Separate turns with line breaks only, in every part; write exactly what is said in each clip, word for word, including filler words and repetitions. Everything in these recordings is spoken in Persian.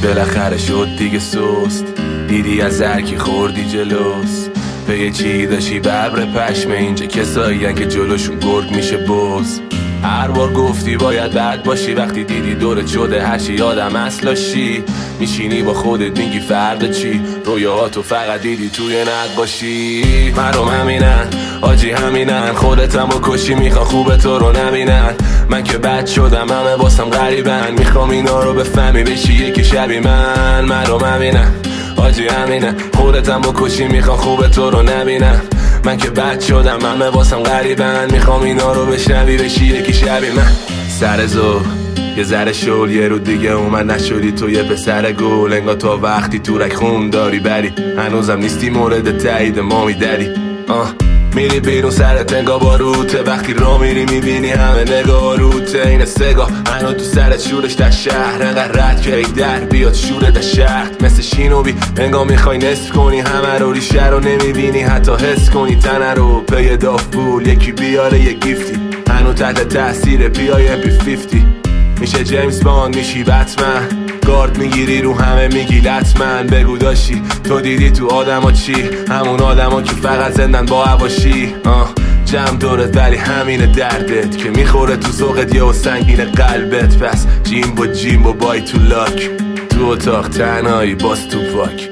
بالاخره شد دیگه سست، دیدی از هرکی خوردی جلوس، پی چی داشتی ببر پشم اینجا کسایین که جلوشون گرگ میشه بز. هر بار گفتی باید بد باشی، وقتی دیدی دورت شده هرچی یادم اصلاشی، میشینی با خودت میگی فردا چی، رویاهاتو فقط دیدی توی ند باشی. مردم همینن آجی همینن، خودتم با کشی میخوان خوب تو رو نبینن. من که بد شدم همه واسم غریبن، میخوام اینا رو بفهمی بشی یکی شبی من. مردم همینن آجی همینن، خودتم با کشی میخوان خوب تو رو نبینن. من که بد شدم همه واسم غریبن، میخوام اینا رو بشنوی بشی یکی شبی من. سر زور یه ذره شل یه رو دیگه اومد نشدی تو یه پسر گل، انگار تا وقتی تورک خون داری بری، هنوزم نیستی مورد تایید مامی دری. آه میری بیرون سرت انگار باروته، وقتی را میری میبینی همه نگاه روته. این سگاه هنو تو سرت شورش در شهر، انقدر رد که ای در بیاد شوره در شهر. مثل شینوبی انگار میخوای نصف کنی همه رو، ریشه رو نمیبینی حتی حس کنی تنه رو. پی داف پول یکی بیاره یه گیفتی، هنو تحت تاثیر پی آی ام پی پنجاه. میشه جیمز باند میشی بتمن، گارد میگیری رو همه میگی لطمن. بگو داشتی تو دیدی تو آدم ها چی، همون آدم ها که فقط زندن با هواشی. آه جمع دورت ولی همینه دردت که میخوره تو ذوقت یا سنگین قلبت. پس جیم با جیم با بای تو لاک، تو اتاق تنهایی باز تو پاک.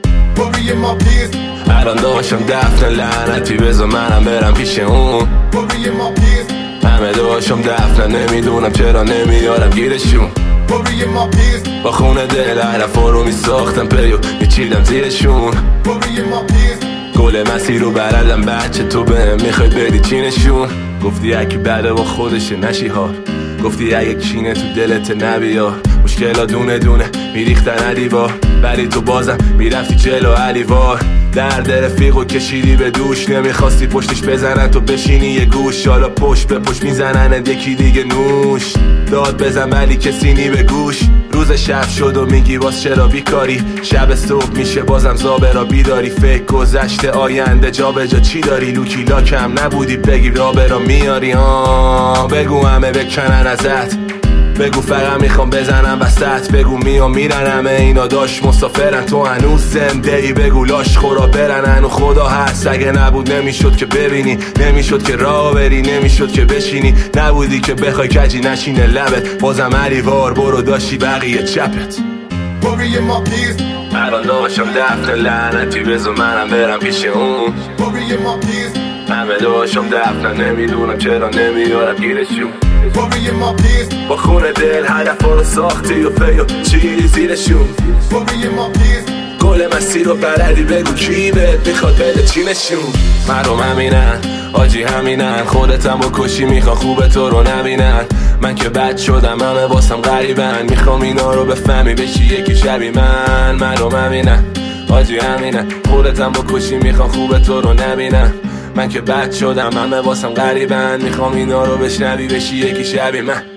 الان داشتم دفن لعنتی، بذار منم برم پیش اون. همه داشتم دفن نمیدونم چرا نمیارم گیرشون. با خونه دل حرفا رو میساختم پیو میچیدم زیرشون. گل مسیر رو بردم بچه تو بهم میخوای بدی چینشون. گفتی اگه بده با خودشه نشی هار، گفتی اگه کینه تو دلت نبیار. مشکلا دونه دونه میریختن دیوار، ولی تو بازم میرفتی جلو علیوار. درد رفیقو کشیدی به دوش، نمیخواستی پشتش بزنن تو بشینی یه گوش. حالا پشت به پشت میزنن یکی دیگه نوش، داد بزن ولی کسی نی به گوش. روز شب شد و میگی باز چرا بیکاری، شب صبح میشه بازم زابه را بیداری. فکر گذشته آینده جا به جا چی داری، لوکی لاکم نبودی بگی را برا میاری. آه بگو همه بکنن ازت، بگو فقط میخوام بزنم وسط. بگو میام میرن همه اینا داشت مسافرن، تو هنوز زنده ای. بگو لاش خورا برن هنو خدا هست، اگه نبود نمیشد که ببینی، نمیشد که راه بری، نمیشد که بشینی، نبودی که بخوای کجی نشینه لبت. بازم علیوار برو داشتی بقیه چپت. الان داشتم دفن لعنتی، بذار منم برم پیش اون. همه داشتم دفن نمیدونم چرا نمیارم گیرشون. با خونه دل هدفا رو ساختی و پیو چیدی زیرشون. گل مسیر رو بلدی بگو کی بهت میخواد بده چینشون. مردم همینن آجی همینن، خودتم با کشی میخوان خوب تو رو نبینن. من که بد شدم همه واسم غریبن، میخوام اینا رو بفهمی بشی یکی شبی من. مردم همینن آجی همینن، خودتم با کشی میخوان خوب تو رو نبینن. من که بد شدم همه واسم غریبن، میخوام اینا رو بشنوی بشی یکی شبی من.